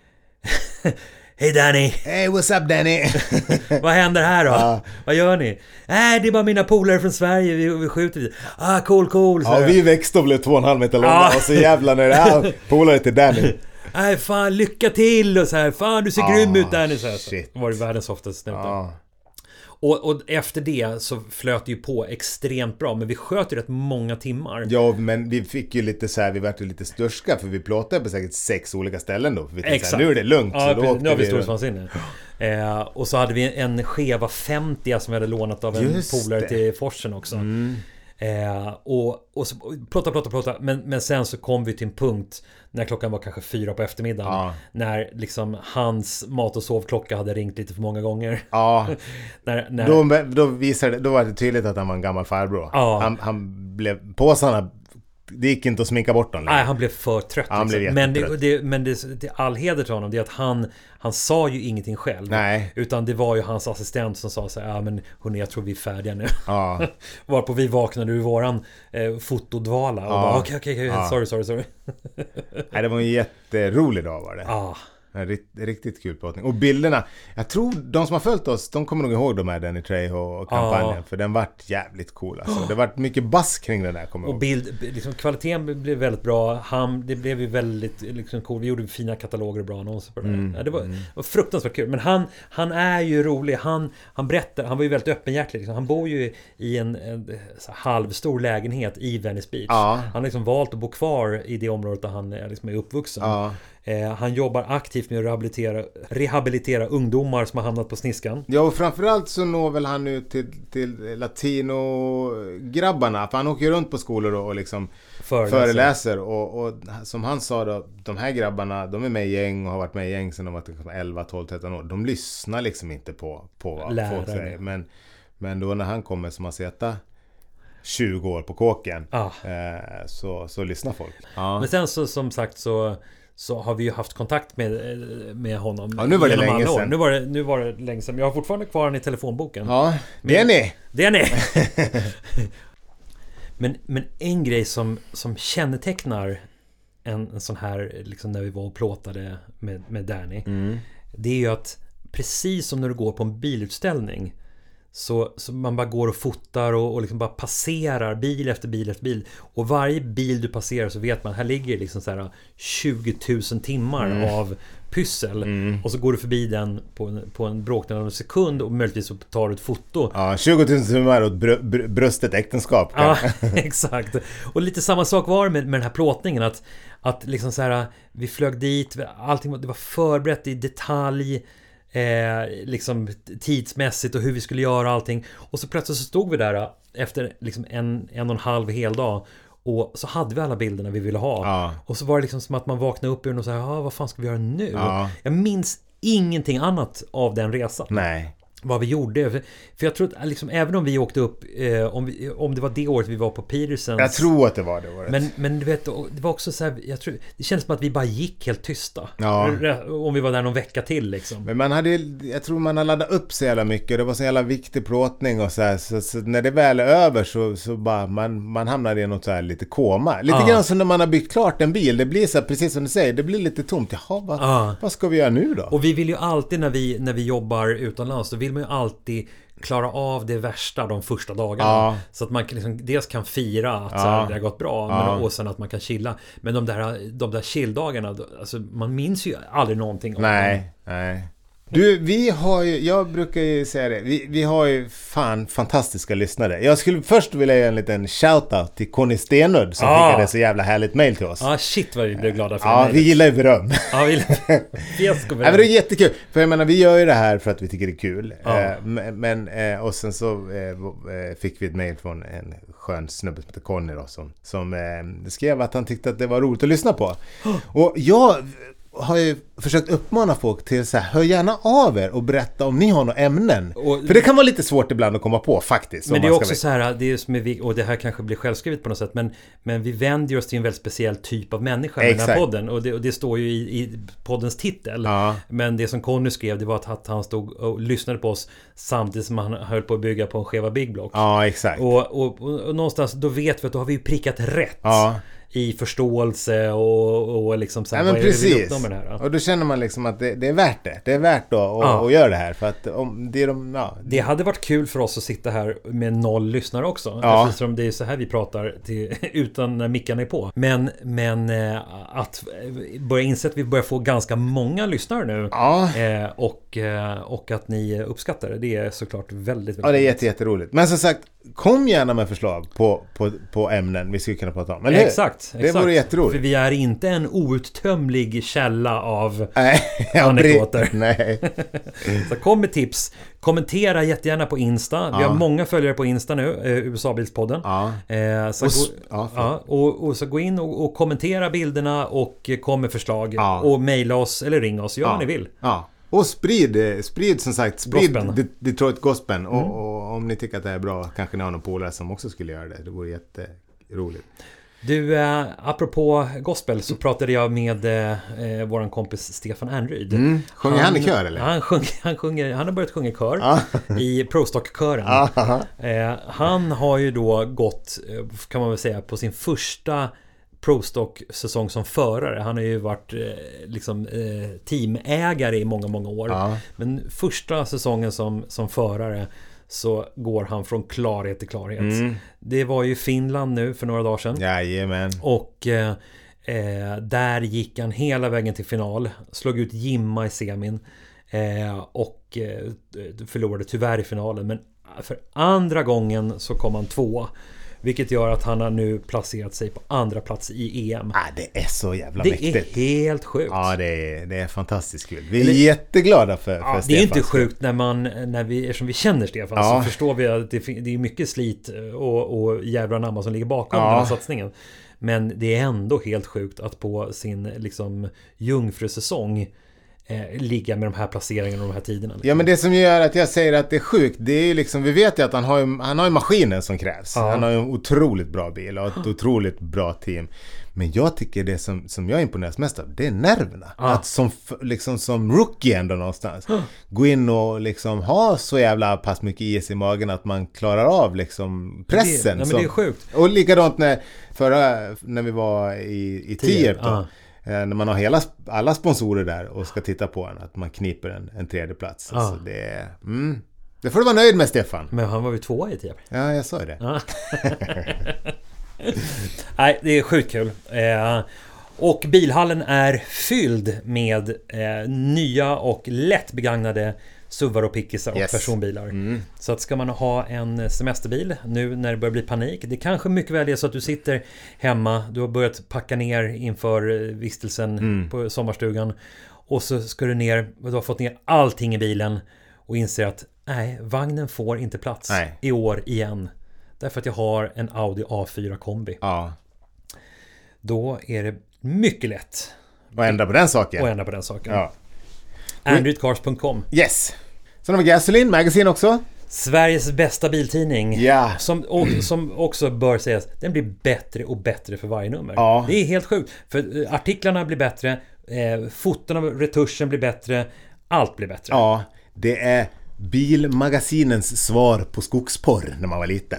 hej Danny! Hey, what's up Danny? Vad händer här då? Ja. Vad gör ni? Nej, äh, det är bara mina polare från Sverige. Vi, vi skjuter lite. Ah, cool, cool. Ja, vi växte och blev två och en halv meter långa. Ja. Och så jävla när det är polare till Danny. Nej, fan, lycka till och så här. Fan, du ser ja, grym ut Danny. Så här. Shit. Så var det världens softaste snutar. Ja. Och, och efter det så flöt det ju på extremt bra. Men vi sköt ju rätt många timmar. Ja, men vi fick ju lite så här, vi vart ju lite störska. För vi plåtade på säkert sex olika ställen då. För vi tänkte så här, nu är det lugnt. Ja, så då nu har vi vi storhetsvansinne. Eh, och så hade vi en skeva femtio som vi hade lånat av en Just polare det. till Forsen också. Mm. Eh, och, och så plåta, plåta, plåta. Men, men sen så kom vi till en punkt när klockan var kanske fyra på eftermiddagen. Ja. När liksom hans mat- och sovklocka hade ringt lite för många gånger. Ja. när, när... Då, då, visade, då var det tydligt att han var en gammal farbror. Ja. Han, han blev påsarna. Det gick inte att sminka bort honom. Nej, han blev för trött. Han liksom. blev men det, det, men det, det all heder till honom, det är att han han sa ju ingenting själv. Nej. Utan det var ju hans assistent som sa så här, ja men hörni, jag tror vi är färdiga nu. Ja. Varpå vi vaknade ur våran eh, fotodvala och ja. bara okej, okej, okej, sorry, sorry, sorry. Nej, det var en jätterolig dag var det. Ja. En rikt, riktigt kul plåtning. Och bilderna, jag tror de som har följt oss, de kommer nog ihåg de här Danny Trejo och kampanjen. Ja. För den vart jävligt cool alltså. Det vart mycket bass kring den där, kommer jag Och bild, liksom, kvaliteten blev väldigt bra. Han, det blev ju väldigt liksom, cool. Vi gjorde fina kataloger och bra annonser på det. Mm. Ja, det var, mm. var fruktansvärt kul. Men han, han är ju rolig. Han, han berättar, han var ju väldigt öppenhjärtig. Liksom. Han bor ju i en, en så här, halvstor lägenhet i Venice Beach. Ja. Han har liksom valt att bo kvar i det området där han liksom är uppvuxen. Ja. Eh, han jobbar aktivt med att rehabilitera, rehabilitera ungdomar som har hamnat på sniskan. Ja, och framförallt så når väl han ut till, till latino-grabbarna. För han åker runt på skolor och, och liksom föreläser. föreläser och, och som han sa då, de här grabbarna, de är med i gäng och har varit med i gäng sedan de var elva, tolv, tretton år. De lyssnar liksom inte på, på vad folk säger. Men, men då när han kommer som har seta tjugo år på kåken ah. eh, så, så lyssnar folk. Ah. Men sen så som sagt så så har vi ju haft kontakt med, med honom. Ja, nu var det länge sedan. Nu var det, nu var det länge sedan. Jag har fortfarande kvar den i telefonboken. Ja, det är ni. Det är ni. men, men en grej som, som kännetecknar en, en sån här, liksom när vi var och plåtade med, med Danny. Mm. Det är ju att precis som när du går på en bilutställning Så, så man bara går och fotar och, och liksom bara passerar bil efter bil efter bil. Och varje bil du passerar så vet man, här ligger liksom så här tjugo tusen timmar mm. av pyssel. Mm. Och så går du förbi den på en, på en bråkdel av en sekund och möjligtvis så tar du ett foto. Ja, tjugo tusen timmar och br- br- bröstet äktenskap. Ja, exakt. Och lite samma sak var med, med den här plåtningen. Att, att liksom så här, vi flög dit, allting det var förberett i detalj. Eh, liksom tidsmässigt och hur vi skulle göra allting. Och så plötsligt så stod vi där efter liksom en, en och en halv hel dag. Och så hade vi alla bilderna vi ville ha. Ja. Och så var det liksom som att man vaknade upp ur och sa, ja, vad fan ska vi göra nu? Ja. Jag minns ingenting annat av den resan. Nej. Vad vi gjorde. För, för jag tror att liksom, även om vi åkte upp eh, om, vi, om det var det året vi var på Petersens. Jag tror att det var det året. Men, men du vet, det var också så här, jag tror, det känns som att vi bara gick helt tysta. Ja. Om vi var där någon vecka till liksom. Men man hade, jag tror man hade laddat upp så jävla mycket. Det var så jävla viktig plåtning och så här. Så, så när det väl är över så, så bara man, man hamnar i något så här lite koma. Lite ja. grann som när man har byggt klart en bil. Det blir så här, precis som du säger, det blir lite tomt. Jaha, vad, ja. vad ska vi göra nu då? Och vi vill ju alltid när vi, när vi jobbar utomlands, så vill man ju alltid klara av det värsta de första dagarna. Ja. Så att man liksom, dels kan fira att ja. så här, det har gått bra, ja. men, och sen att man kan chilla. Men de där, de där chilldagarna, alltså, man minns ju aldrig någonting om nej, dem. Nej. Du, vi har ju, jag brukar ju säga det, vi, vi har ju fan fantastiska lyssnare. Jag skulle först vilja ge en liten shoutout till Conny Stenud som ah. skickade så jävla härligt mail till oss. Ja, ah, shit vad vi blev glada för. Ja, ah, vi gillar ju beröm. Ja, vi gillar beröm. Ja, men det är jättekul, för jag menar, vi gör ju det här för att vi tycker det är kul. Ah. Eh, men, eh, och sen så eh, fick vi ett mail från en skön snubbe som heter Conny då, som, som eh, skrev att han tyckte att det var roligt att lyssna på. Och jag har ju försökt uppmana folk till så här, hör gärna av er och berätta om ni har några ämnen. Och, för det kan vara lite svårt ibland att komma på faktiskt. Men det är också så här, det är som vi, och det här kanske blir självskrivet på något sätt, men, men vi vänder oss till en väldigt speciell typ av människa i den här podden. Och det, och det står ju i, i poddens titel. Ja. Men det som Conny skrev, det var att han stod och lyssnade på oss samtidigt som han höll på att bygga på en skeva Big Block. Ja, exakt. Och, och, och, och någonstans, då vet vi att då har vi prickat rätt. Ja. I förståelse och, och liksom så här, ja, men precis. Med det här, och då känner man liksom att det, det är värt det. Det är värt då att ja. göra det här. För att om det, är de, ja. det hade varit kul för oss att sitta här med noll lyssnare också. Ja. Eftersom det är så här vi pratar till, utan när mickarna är på. Men, men att börja inse att vi börjar få ganska många lyssnare nu. Ja. Och, och att ni uppskattar det. Det är såklart väldigt, väldigt ja, det är jätte, jätteroligt. Men som sagt, kom gärna med förslag på, på, på ämnen vi skulle kunna prata om. Eller exakt, det exakt. vore jätteroligt. För vi är inte en outtömlig källa av nej, anekdoter. Nej. Så kom med tips. Kommentera jättegärna på Insta. Vi ja. har många följare på Insta nu, eh, U S A-bilspodden. Ja. Eh, så och, gå, ja, ja, och, och så gå in och, och kommentera bilderna och kom med förslag. Ja. Och mejla oss eller ringa oss, gör ja. vad ni vill. Ja. Och sprid, sprid som sagt, sprid Gospel. Detroit Gospel. Mm. Och, och om ni tycker att det är bra, kanske ni har någon polare som också skulle göra det. Det vore jätteroligt. Du, eh, apropå gospel så pratade jag med eh, våran kompis Stefan Andryd. Mm. Sjunger han, han i kör eller? Han, sjung, han, sjunger, han har börjat sjunga kör ah. i Prostock-kören. Ah, eh, han har ju då gått, kan man väl säga, på sin första Pro Stock-säsong som förare. Han har ju varit eh, liksom eh, teamägare i många, många år. Ja. Men första säsongen som, som förare så går han från klarhet till klarhet. Mm. Det var ju Finland nu för några dagar sedan. Jajamän. Och eh, eh, där gick han hela vägen till final. Slog ut Jimma i semin. Eh, och eh, förlorade tyvärr i finalen. Men för andra gången så kom han två. Vilket gör att han har nu placerat sig på andra plats i E M. Ah, det är så jävla Det mäktigt. är helt sjukt. Ja, det är, det är fantastiskt kul. Vi är Eller, jätteglada för, för ja, Stefan. det är inte sjukt när man, när vi, eftersom vi känner Stefan, Ja. så förstår vi att det, det är mycket slit och, och jävla namn som ligger bakom Ja. den här satsningen. Men det är ändå helt sjukt att på sin liksom jungfrusäsong eh, ligga med de här placeringarna och de här tiderna. Liksom. Ja, men det som gör att jag säger att det är sjukt, det är ju liksom, vi vet ju att han har ju, han har ju maskinen som krävs. Ja. Han har ju en otroligt bra bil och ett otroligt bra team. Men jag tycker det som, som jag imponeras mest av, det är nerverna. Ja. Att som, liksom som rookie ändå någonstans gå in och liksom ha så jävla pass mycket is i magen att man klarar av liksom pressen. Det, nej, men som, det är sjukt. Och likadant när, förra, när vi var i, i Tierp då. Ja. När man har hela, alla sponsorer där och ska titta på en, att man kniper en, en tredje plats. Ja. Alltså det, är, mm, det får du vara nöjd med, Stefan. Men han var ju tvåa i Tierp. Ja, jag sa ju det. Ja. Nej, det är sjukt kul. Eh, och bilhallen är fylld med eh, nya och lätt begagnade Subaru pickisar och Yes. personbilar. Mm. Så att ska man ha en semesterbil nu när det börjar bli panik, det kanske mycket väl är så att du sitter hemma, du har börjat packa ner inför eh, vistelsen Mm. på sommarstugan och så ska du ner, du har fått ner allting i bilen och inser att nej, vagnen får inte plats Nej. i år igen. Därför att jag har en Audi A fyra kombi. Ja, Då är det mycket lätt och ändra på den saken. att ändra på den saken. Ja. Android Cars punkt com. Yes. Sen har vi Gasoline Magazine också. Sveriges bästa biltidning. Ja. Som, och, som också bör sägas, den blir bättre och bättre för varje nummer. Ja. Det är helt sjukt. För eh, artiklarna blir bättre, eh, foton av retuschen blir bättre, allt blir bättre. Ja, det är bilmagasinens svar på skogsporr när man var liten.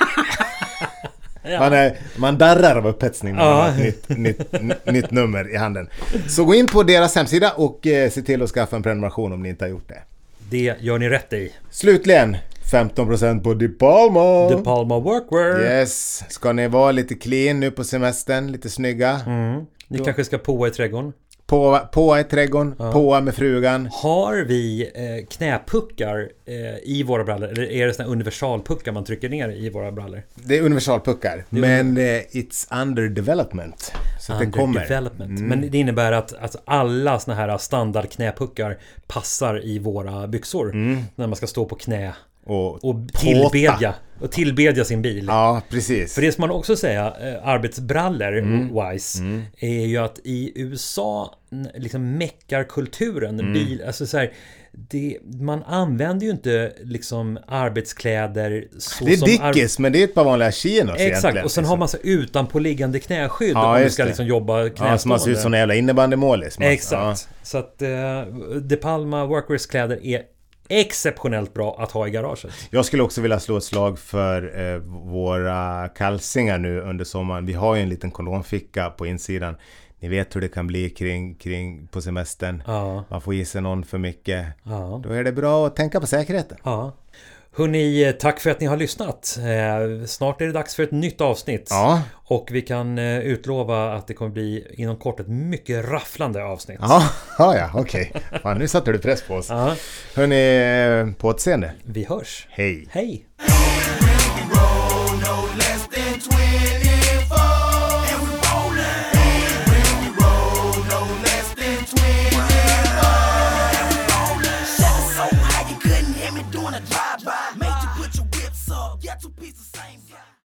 Ja. Man, är, man darrar av upphetsning när man Ja. har ett nytt, nytt, n- nytt nummer i handen. Så gå in på deras hemsida och eh, se till att skaffa en prenumeration om ni inte har gjort det. Det gör ni rätt i. Slutligen, femton procent på De Palma. De Palma Workwear. Yes, ska ni vara lite clean nu på semestern, lite snygga. Mm. Ni kanske ska påa i trädgården. På, på i trädgården, Ja. på med frugan. Har vi eh, knäpuckar eh, i våra brallor? Eller är det såna universalpuckar man trycker ner i våra brallor? Det är universalpuckar, Det är men eh, it's under development. Så att det Under kommer. development. Mm. Men det innebär att, att alla såna här standard knäpuckar passar i våra byxor. Mm. När man ska stå på knä Och, och tåta. tillbedja, och tillbedja sin bil. Ja, precis. För det som man också säga, eh, arbetsbrallor Mm. wise, Mm. är ju att i U S A n- liksom meckarkulturen, Mm. bil, alltså så här, det, man använder ju inte liksom arbetskläder så Det är som ar- Dickies, men det är ett par vanliga chinos Exakt, egentligen. och sen har man så utanpåliggande knäskydd Ja, om du just ska det. liksom jobba knästående. Ja, så man ser ut som en jävla innebandymålis. Man- Exakt. Så att eh, De Palma Workwears-kläder är exceptionellt bra att ha i garaget. Jag skulle också vilja slå ett slag för eh, våra kalsingar nu under sommaren. Vi har ju en liten kolonficka på insidan. Ni vet hur det kan bli kring, kring på semestern. Ja, Man får i sig någon för mycket. ja, Då är det bra att tänka på säkerheten. ja. Hörrni, tack för att ni har lyssnat. Eh, snart är det dags för ett nytt avsnitt. Ja, Och vi kan eh, utlova att det kommer bli inom kort ett mycket rafflande avsnitt. ja, ja, ja okej. Fan, nu satte du press på oss. Ja, Hörrni, på återseende. vi hörs. Hej. Hej! roll no less than twenty.